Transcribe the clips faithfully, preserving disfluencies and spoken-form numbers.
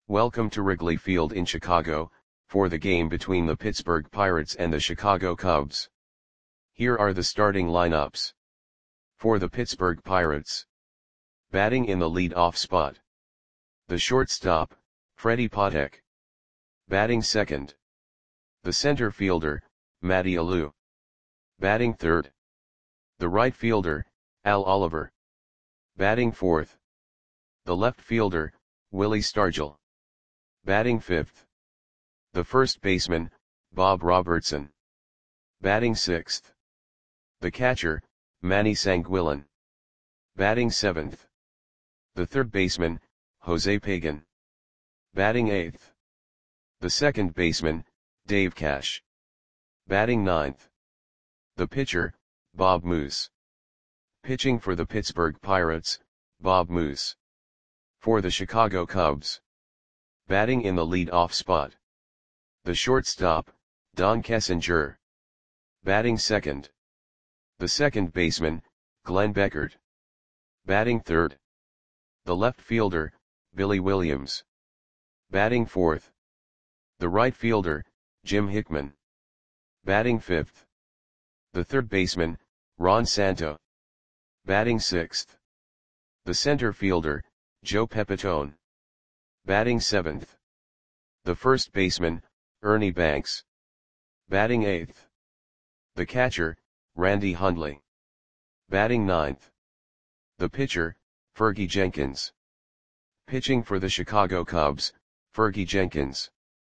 Welcome to Wrigley Field in Chicago, for the game between the Pittsburgh Pirates and the Chicago Cubs. Here are the starting lineups. For the Pittsburgh Pirates. Batting in the lead-off spot. The shortstop, Freddie Patek. Batting second. The center fielder, Matty Alou. Batting third. The right fielder, Al Oliver. Batting fourth. The left fielder, Willie Stargell. Batting fifth. The first baseman, Bob Robertson. Batting sixth. The catcher, Manny Sanguillen. Batting seventh. The third baseman, Jose Pagan. Batting eighth. The second baseman, Dave Cash. Batting ninth. The pitcher, Bob Moose. Pitching for the Pittsburgh Pirates, Bob Moose. For the Chicago Cubs. Batting in the lead-off spot. The shortstop, Don Kessinger. Batting second. The second baseman, Glenn Beckert. Batting third. The left fielder, Billy Williams. Batting fourth. The right fielder, Jim Hickman. Batting fifth. The third baseman, Ron Santo. Batting sixth. The center fielder, Joe Pepitone. Batting seventh. The first baseman, Ernie Banks. Batting eighth. The catcher, Randy Hundley. Batting ninth. The pitcher, Fergie Jenkins. Pitching for the Chicago Cubs, Fergie Jenkins.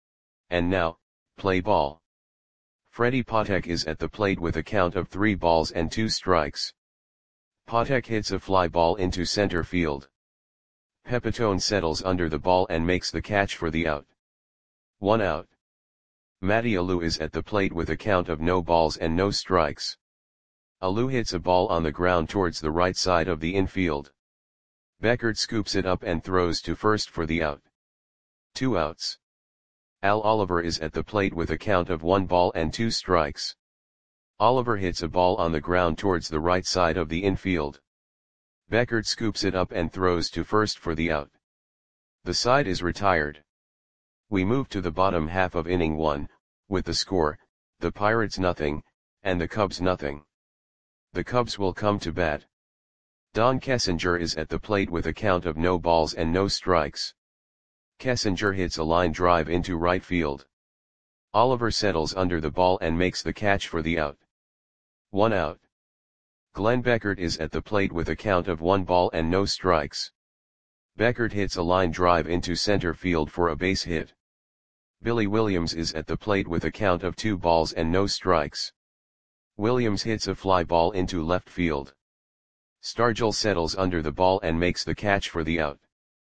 And now, play ball. Freddie Patek is at the plate with a count of three balls and two strikes. Patek hits a fly ball into center field. Pepitone settles under the ball and makes the catch for the out. One out. Matty Alou is at the plate with a count of no balls and no strikes. Alou hits a ball on the ground towards the right side of the infield. Beckert scoops it up and throws to first for the out. Two outs. Al Oliver is at the plate with a count of one ball and two strikes. Oliver hits a ball on the ground towards the right side of the infield. Beckert scoops it up and throws to first for the out. The side is retired. We move to the bottom half of inning one, with the score, the Pirates nothing, and the Cubs nothing. The Cubs will come to bat. Don Kessinger is at the plate with a count of no balls and no strikes. Kessinger hits a line drive into right field. Oliver settles under the ball and makes the catch for the out. One out. Glenn Beckert is at the plate with a count of one ball and no strikes. Beckert hits a line drive into center field for a base hit. Billy Williams is at the plate with a count of two balls and no strikes. Williams hits a fly ball into left field. Stargell settles under the ball and makes the catch for the out.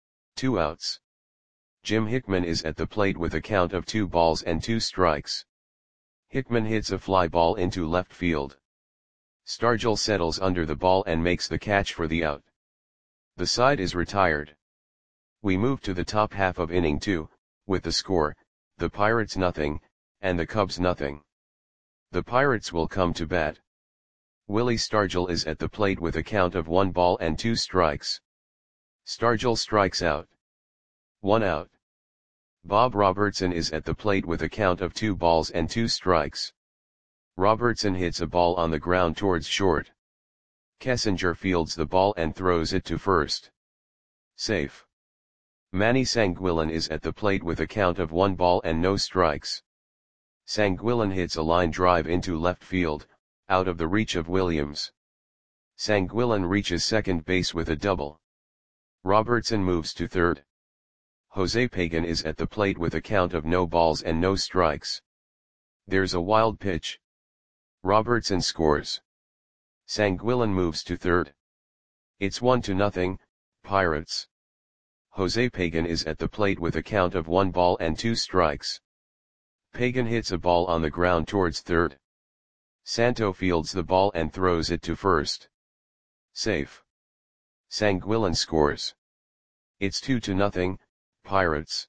Two outs. Jim Hickman is at the plate with a count of two balls and two strikes. Hickman hits a fly ball into left field. Stargell settles under the ball and makes the catch for the out. The side is retired. We move to the top half of inning two, with the score, the Pirates nothing, and the Cubs nothing. The Pirates will come to bat. Willie Stargell is at the plate with a count of one ball and two strikes. Stargell strikes out. One out. Bob Robertson is at the plate with a count of two balls and two strikes. Robertson hits a ball on the ground towards short. Kessinger fields the ball and throws it to first. Safe. Manny Sanguillen is at the plate with a count of one ball and no strikes. Sanguillen hits a line drive into left field, out of the reach of Williams. Sanguillen reaches second base with a double. Robertson moves to third. Jose Pagan is at the plate with a count of no balls and no strikes. There's a wild pitch. Robertson scores. Sanguillen moves to third. It's one to nothing, Pirates. Jose Pagan is at the plate with a count of one ball and two strikes. Pagan hits a ball on the ground towards third. Santo fields the ball and throws it to first. Safe. Sanguillen scores. It's two to nothing, Pirates.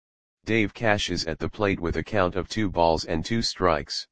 Dave Cash is at the plate with a count of two balls and two strikes.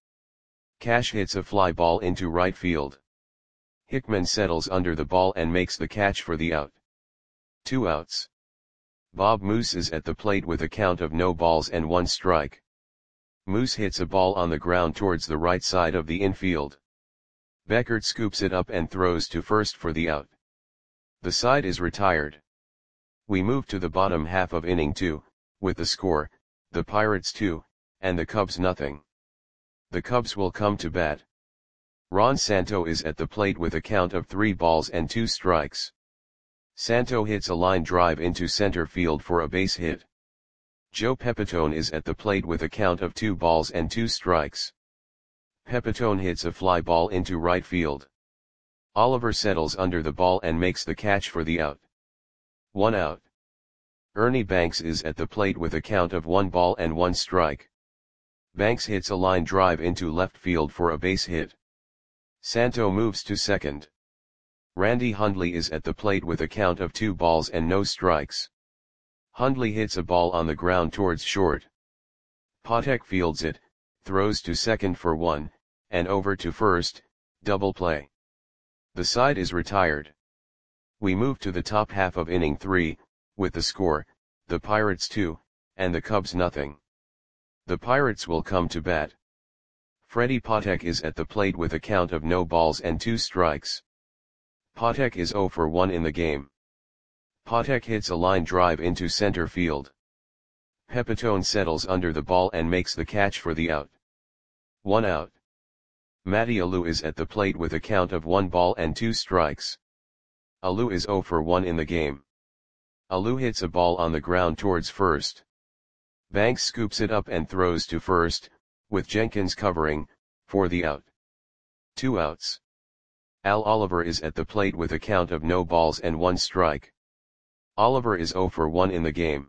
Cash hits a fly ball into right field. Hickman settles under the ball and makes the catch for the out. Two outs. Bob Moose is at the plate with a count of no balls and one strike. Moose hits a ball on the ground towards the right side of the infield. Beckert scoops it up and throws to first for the out. The side is retired. We move to the bottom half of inning two, with the score, the Pirates two, and the Cubs nothing. The Cubs will come to bat. Ron Santo is at the plate with a count of three balls and two strikes. Santo hits a line drive into center field for a base hit. Joe Pepitone is at the plate with a count of two balls and two strikes. Pepitone hits a fly ball into right field. Oliver settles under the ball and makes the catch for the out. One out. Ernie Banks is at the plate with a count of one ball and one strike. Banks hits a line drive into left field for a base hit. Santo moves to second. Randy Hundley is at the plate with a count of two balls and no strikes. Hundley hits a ball on the ground towards short. Patek fields it, throws to second for one, and over to first, double play. The side is retired. We move to the top half of inning three, with the score, the Pirates two, and the Cubs nothing. The Pirates will come to bat. Freddie Patek is at the plate with a count of no balls and two strikes. Patek is zero for one in the game. Patek hits a line drive into center field. Pepitone settles under the ball and makes the catch for the out. One out. Matty Alou is at the plate with a count of one ball and two strikes. Alou is zero for one in the game. Alou hits a ball on the ground towards first. Banks scoops it up and throws to first, with Jenkins covering, for the out. Two outs. Al Oliver is at the plate with a count of no balls and one strike. Oliver is zero for one in the game.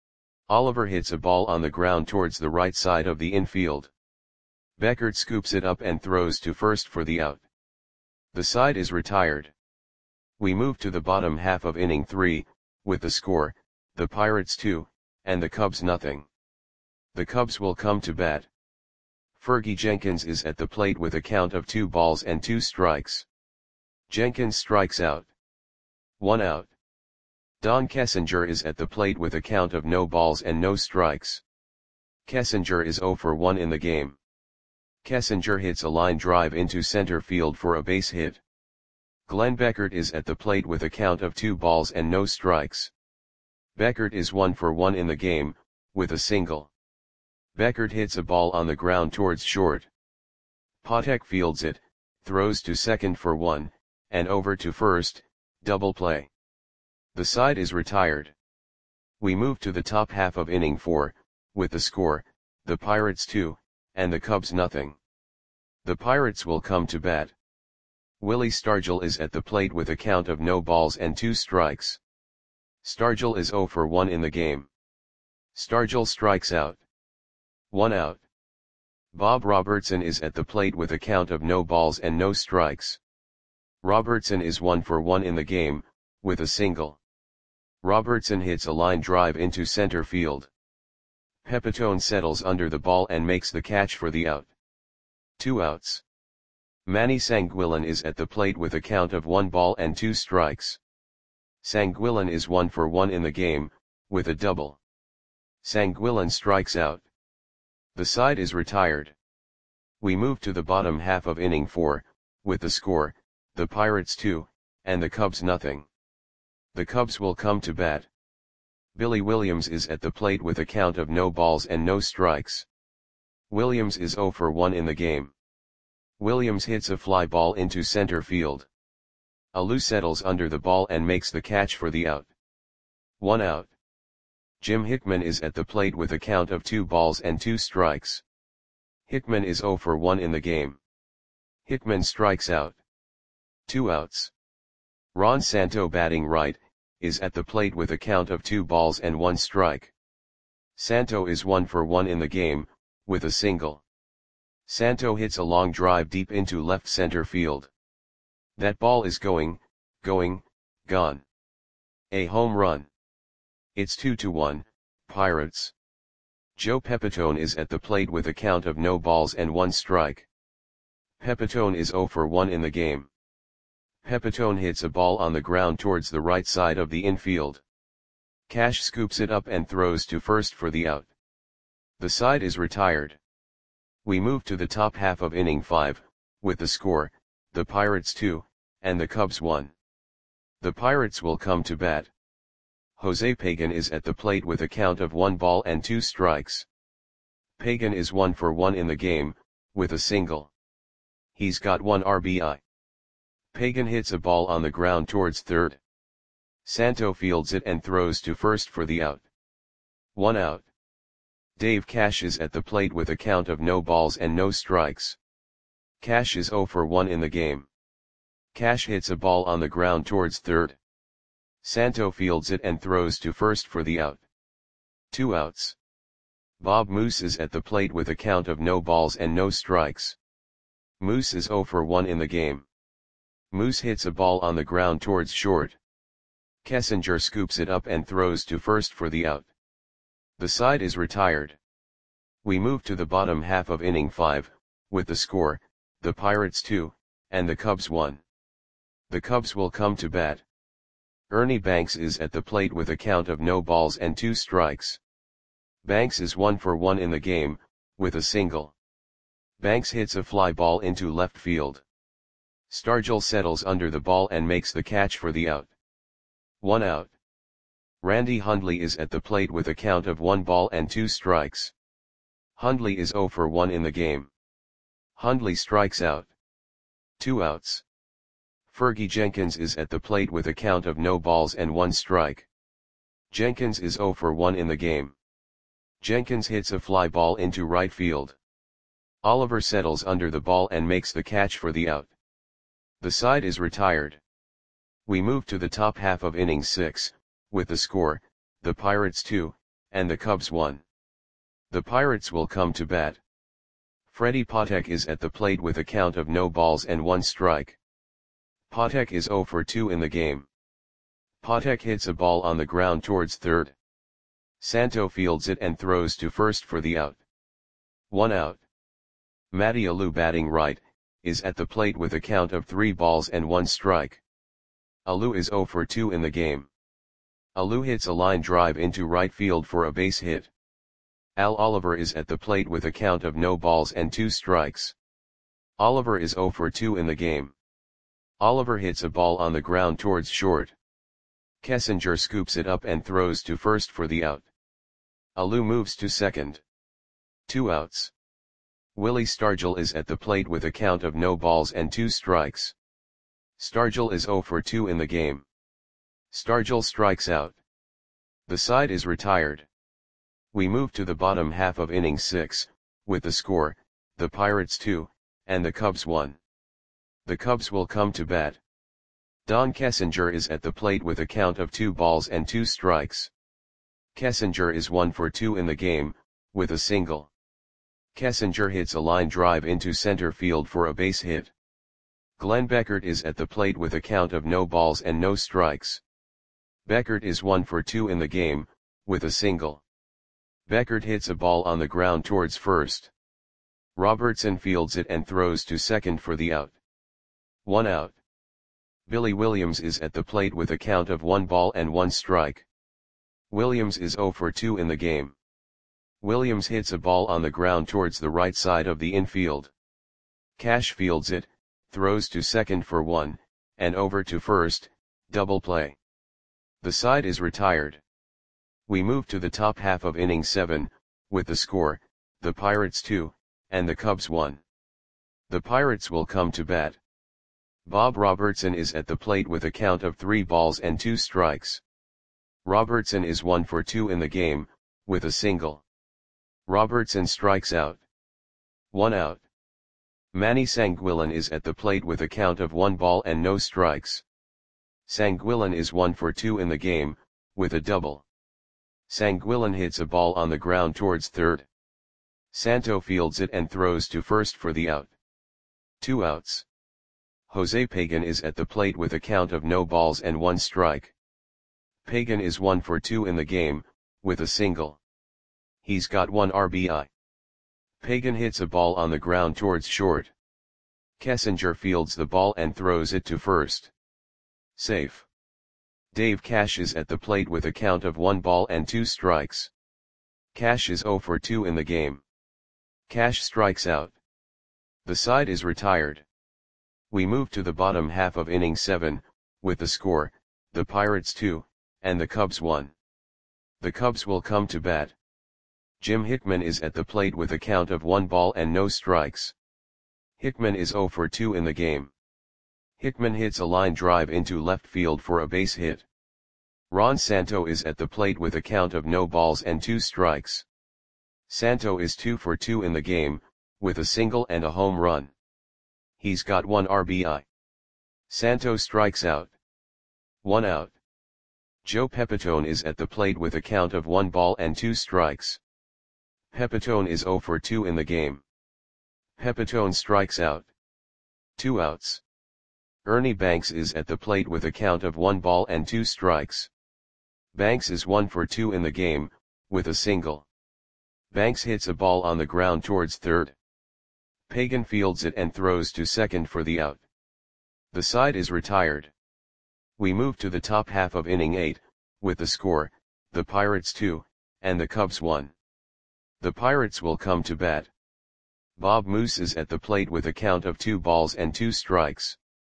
Oliver hits a ball on the ground towards the right side of the infield. Beckert scoops it up and throws to first for the out. The side is retired. We move to the bottom half of inning three, with the score, the Pirates two, and the Cubs nothing. The Cubs will come to bat. Fergie Jenkins is at the plate with a count of two balls and two strikes. Jenkins strikes out. One out. Don Kessinger is at the plate with a count of no balls and no strikes. Kessinger is zero for one in the game. Kessinger hits a line drive into center field for a base hit. Glenn Beckert is at the plate with a count of two balls and no strikes. Beckert is one for one in the game, with a single. Beckert hits a ball on the ground towards short. Patek fields it, throws to second for one, and over to first, double play. The side is retired. We move to the top half of inning four, with the score, the Pirates two, and the Cubs nothing. The Pirates will come to bat. Willie Stargell is at the plate with a count of no balls and two strikes. Stargell is zero for one in the game. Stargell strikes out. One out. Bob Robertson is at the plate with a count of no balls and no strikes. Robertson is one for one in the game, with a single. Robertson hits a line drive into center field. Pepitone settles under the ball and makes the catch for the out. Two outs. Manny Sanguillen is at the plate with a count of one ball and two strikes. Sanguillen is one for one in the game, with a double. Sanguillen strikes out. The side is retired. We move to the bottom half of inning four, with the score, the Pirates two, and the Cubs nothing. The Cubs will come to bat. Billy Williams is at the plate with a count of no balls and no strikes. Williams is zero for one in the game. Williams hits a fly ball into center field. Alou settles under the ball and makes the catch for the out. One out. Jim Hickman is at the plate with a count of two balls and two strikes. Hickman is zero for one in the game. Hickman strikes out. Two outs. Ron Santo, batting right, is at the plate with a count of two balls and one strike. Santo is one for one in the game, with a single. Santo hits a long drive deep into left center field. That ball is going, going, gone. A home run. It's two to one, Pirates. Joe Pepitone is at the plate with a count of no balls and one strike. Pepitone is zero for one in the game. Pepitone hits a ball on the ground towards the right side of the infield. Cash scoops it up and throws to first for the out. The side is retired. We move to the top half of inning five, with the score, the Pirates two, and the Cubs one. The Pirates will come to bat. Jose Pagan is at the plate with a count of one ball and two strikes. Pagan is one for one in the game, with a single. He's got one R B I. Pagan hits a ball on the ground towards third. Santo fields it and throws to first for the out. One out. Dave Cash is at the plate with a count of no balls and no strikes. Cash is zero for one in the game. Cash hits a ball on the ground towards third. Santo fields it and throws to first for the out. Two outs. Bob Moose is at the plate with a count of no balls and no strikes. Moose is zero for one in the game. Moose hits a ball on the ground towards short. Kessinger scoops it up and throws to first for the out. The side is retired. We move to the bottom half of inning five, with the score, the Pirates two, and the Cubs one. The Cubs will come to bat. Ernie Banks is at the plate with a count of no balls and two strikes. Banks is one for one in the game, with a single. Banks hits a fly ball into left field. Stargell settles under the ball and makes the catch for the out. One out. Randy Hundley is at the plate with a count of one ball and two strikes. Hundley is zero for one in the game. Hundley strikes out. Two outs. Fergie Jenkins is at the plate with a count of no balls and one strike. Jenkins is zero for one in the game. Jenkins hits a fly ball into right field. Oliver settles under the ball and makes the catch for the out. The side is retired. We move to the top half of inning six, with the score, the Pirates two, and the Cubs one. The Pirates will come to bat. Freddie Patek is at the plate with a count of no balls and one strike. Patek is zero for two in the game. Patek hits a ball on the ground towards third. Santo fields it and throws to first for the out. One out. Matty Alou, batting right, is at the plate with a count of three balls and one strike. Alou is zero for two in the game. Alou hits a line drive into right field for a base hit. Al Oliver is at the plate with a count of no balls and two strikes. Oliver is zero for two in the game. Oliver hits a ball on the ground towards short. Kessinger scoops it up and throws to first for the out. Alou moves to second. Two outs. Willie Stargell is at the plate with a count of no balls and two strikes. Stargell is zero for two in the game. Stargell strikes out. The side is retired. We move to the bottom half of inning six, with the score, the Pirates two, and the Cubs one. The Cubs will come to bat. Don Kessinger is at the plate with a count of two balls and two strikes. Kessinger is one for two in the game, with a single. Kessinger hits a line drive into center field for a base hit. Glenn Beckert is at the plate with a count of no balls and no strikes. Beckert is one for two in the game, with a single. Beckert hits a ball on the ground towards first. Robertson fields it and throws to second for the out. One out. Billy Williams is at the plate with a count of one ball and one strike. Williams is zero for two in the game. Williams hits a ball on the ground towards the right side of the infield. Cash fields it, throws to second for one, and over to first, double play. The side is retired. We move to the top half of inning seven, with the score, the Pirates two, and the Cubs one. The Pirates will come to bat. Bob Robertson is at the plate with a count of three balls and two strikes. Robertson is one for two in the game, with a single. Robertson strikes out. One out. Manny Sanguillen is at the plate with a count of one ball and no strikes. Sanguillen is one for two in the game, with a double. Sanguillen hits a ball on the ground towards third. Santo fields it and throws to first for the out. Two outs. Jose Pagan is at the plate with a count of no balls and one strike. Pagan is one for two in the game, with a single. He's got one R B I. Pagan hits a ball on the ground towards short. Kessinger fields the ball and throws it to first. Safe. Dave Cash is at the plate with a count of one ball and two strikes. Cash is zero for two in the game. Cash strikes out. The side is retired. We move to the bottom half of inning seven, with the score, the Pirates two, and the Cubs one. The Cubs will come to bat. Jim Hickman is at the plate with a count of one ball and no strikes. Hickman is zero for two in the game. Hickman hits a line drive into left field for a base hit. Ron Santo is at the plate with a count of no balls and two strikes. Santo is two for two in the game, with a single and a home run. He's got one R B I. Santo strikes out. One out. Joe Pepitone is at the plate with a count of one ball and two strikes. Pepitone is zero for two in the game. Pepitone strikes out. Two outs. Ernie Banks is at the plate with a count of one ball and two strikes. Banks is one for two in the game, with a single. Banks hits a ball on the ground towards third. Pagan fields it and throws to second for the out. The side is retired. We move to the top half of inning eight, with the score, the Pirates two, and the Cubs one. The Pirates will come to bat. Bob Moose is at the plate with a count of two balls and two strikes.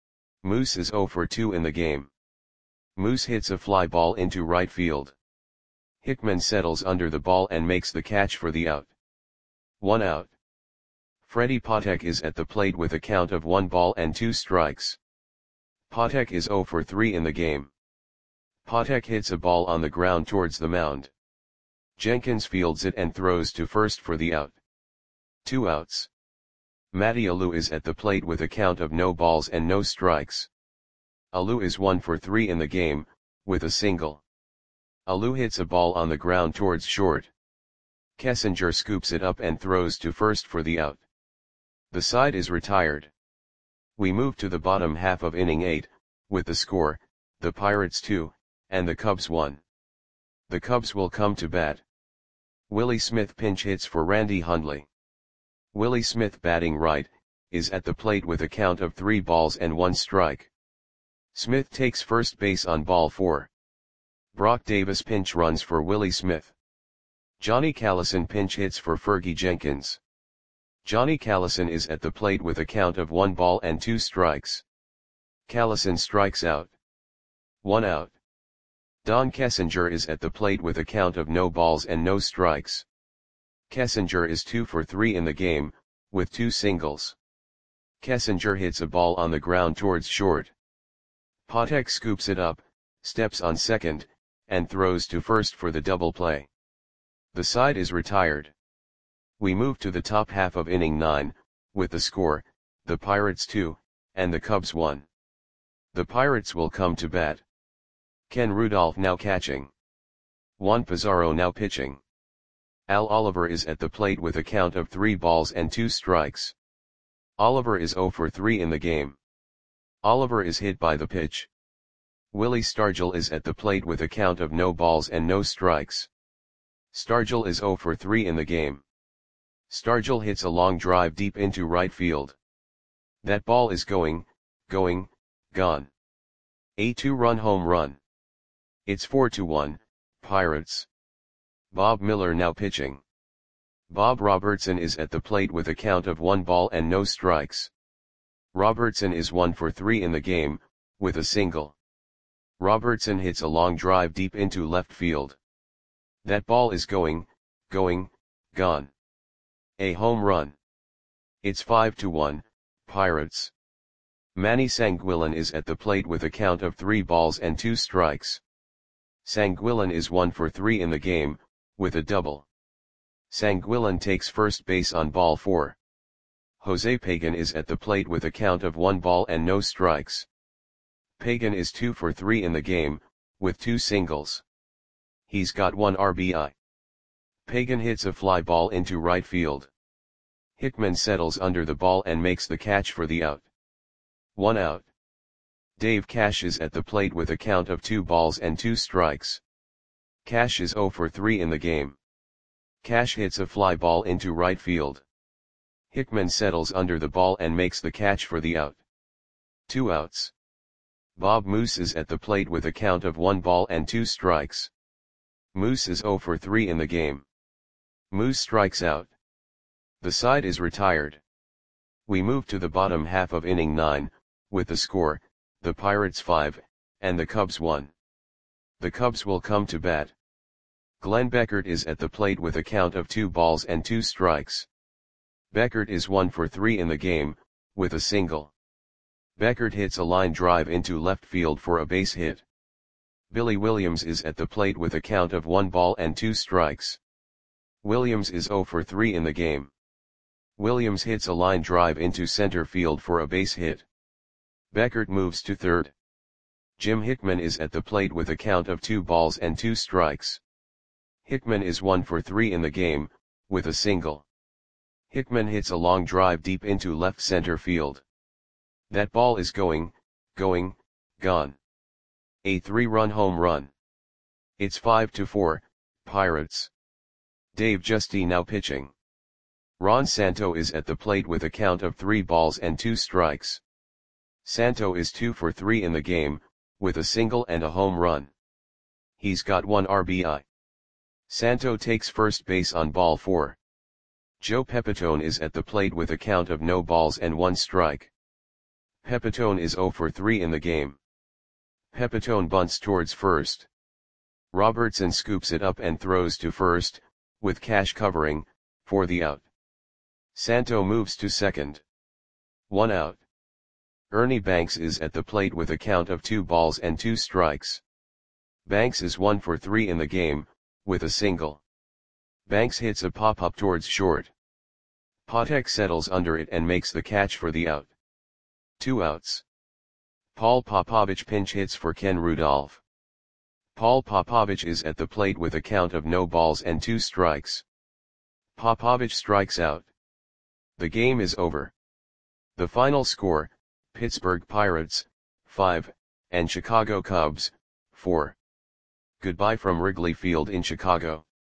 Moose is zero for two in the game. Moose hits a fly ball into right field. Hickman settles under the ball and makes the catch for the out. One out. Freddie Patek is at the plate with a count of one ball and two strikes. Patek is zero for three in the game. Patek hits a ball on the ground towards the mound. Jenkins fields it and throws to first for the out. Two outs. Matty Alou is at the plate with a count of no balls and no strikes. Alou is one for three in the game, with a single. Alou hits a ball on the ground towards short. Kessinger scoops it up and throws to first for the out. The side is retired. We move to the bottom half of inning eight, with the score, the Pirates two, and the Cubs one. The Cubs will come to bat. Willie Smith pinch hits for Randy Hundley. Willie Smith, batting right, is at the plate with a count of three balls and one strike. Smith takes first base on ball four. Brock Davis pinch runs for Willie Smith. Johnny Callison pinch hits for Fergie Jenkins. Johnny Callison is at the plate with a count of one ball and two strikes. Callison strikes out. One out. Don Kessinger is at the plate with a count of no balls and no strikes. Kessinger is two for three in the game, with two singles. Kessinger hits a ball on the ground towards short. Patek scoops it up, steps on second, and throws to first for the double play. The side is retired. We move to the top half of inning nine, with the score, the Pirates two, and the Cubs one. The Pirates will come to bat. Ken Rudolph now catching. Juan Pizarro now pitching. Al Oliver is at the plate with a count of three balls and two strikes. Oliver is zero for three in the game. Oliver is hit by the pitch. Willie Stargell is at the plate with a count of no balls and no strikes. Stargell is zero for three in the game. Stargell hits a long drive deep into right field. That ball is going, going, gone. A two-run home run. It's four to one, Pirates. Bob Miller now pitching. Bob Robertson is at the plate with a count of one ball and no strikes. Robertson is one for three in the game, with a single. Robertson hits a long drive deep into left field. That ball is going, going, gone. A home run. It's five to one, Pirates. Manny Sanguillen is at the plate with a count of three balls and two strikes. Sanguillen is one for three in the game, with a double. Sanguillen takes first base on ball four. Jose Pagan is at the plate with a count of one ball and no strikes. Pagan is two for three in the game, with two singles. He's got one R B I. Pagan hits a fly ball into right field. Hickman settles under the ball and makes the catch for the out. One out. Dave Cash is at the plate with a count of two balls and two strikes. Cash is zero for three in the game. Cash hits a fly ball into right field. Hickman settles under the ball and makes the catch for the out. Two outs. Bob Moose is at the plate with a count of one ball and two strikes. Moose is zero for three in the game. Moose strikes out. The side is retired. We move to the bottom half of inning nine, with the score, the Pirates five, and the Cubs one. The Cubs will come to bat. Glenn Beckert is at the plate with a count of two balls and two strikes. Beckert is one for three in the game, with a single. Beckert hits a line drive into left field for a base hit. Billy Williams is at the plate with a count of one ball and two strikes. Williams is zero for three in the game. Williams hits a line drive into center field for a base hit. Beckert moves to third. Jim Hickman is at the plate with a count of two balls and two strikes. Hickman is one for three in the game, with a single. Hickman hits a long drive deep into left center field. That ball is going, going, gone. A three-run home run. It's five to four, Pirates. Dave Giusti now pitching. Ron Santo is at the plate with a count of three balls and two strikes. Santo is two for three in the game, with a single and a home run. He's got one R B I. Santo takes first base on ball four. Joe Pepitone is at the plate with a count of no balls and one strike. Pepitone is zero for three in the game. Pepitone bunts towards first. Robertson scoops it up and throws to first, with Cash covering, for the out. Santo moves to second. One out. Ernie Banks is at the plate with a count of two balls and two strikes. Banks is one for three in the game, with a single. Banks hits a pop-up towards short. Patek settles under it and makes the catch for the out. Two outs. Paul Popovich pinch hits for Ken Rudolph. Paul Popovich is at the plate with a count of no balls and two strikes. Popovich strikes out. The game is over. The final score, Pittsburgh Pirates, five, and Chicago Cubs, four. Goodbye from Wrigley Field in Chicago.